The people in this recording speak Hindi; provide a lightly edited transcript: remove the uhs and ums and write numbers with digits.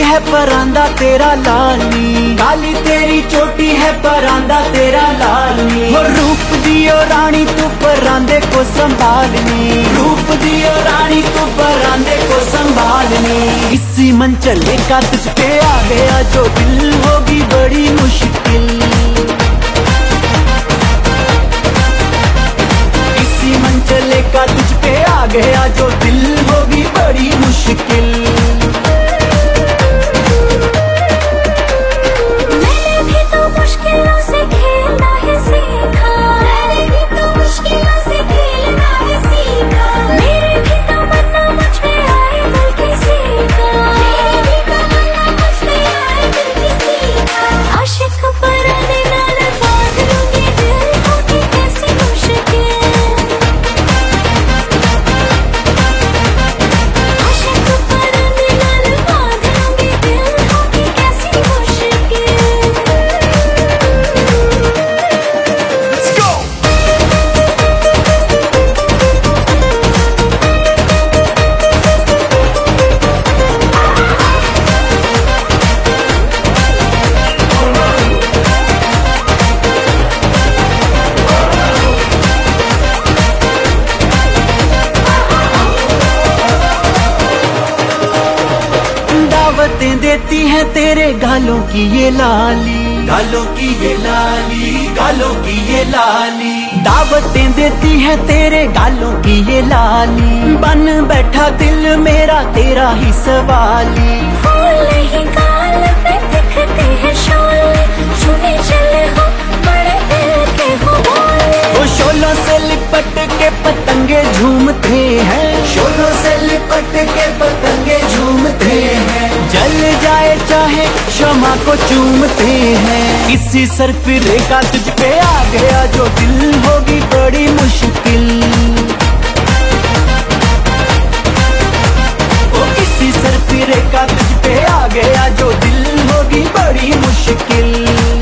है परांदा तेरा लाली, काली तेरी चोटी है परांदा तेरा लाली। हो रूप दियो रानी तू परांदे को संभालनी, रूप दियो रानी तू परांदे को संभालनी। इसी मन चले का तुझ पे आ गया जो दिल होगी बड़ी मुश्किल, इसी मन चले का तुझ पे आ गया जो दिल होगी बड़ी मुश्किल। दावतें देती है तेरे गालों की ये लाली, गालों की ये लाली, गालों की ये लाली। दावतें देती है तेरे गालों की ये लाली, बन बैठा दिल मेरा तेरा ही सवाली। फूल ही गाल पे दिखते हैं शोले, छूने चले हो बड़े दिल के हो बोले। वो शोलों से लिपट के पतंगे झूमते हैं, शोलों से लिपट के पतंगे झूमते हैं। जल जाए चाहे क्षमा को चूमते हैं। इसी सरफिरे का तुझ पे आ गया जो दिल होगी बड़ी मुश्किल, ओ इसी सरफिरे का तुझ पे आ गया जो दिल होगी बड़ी मुश्किल।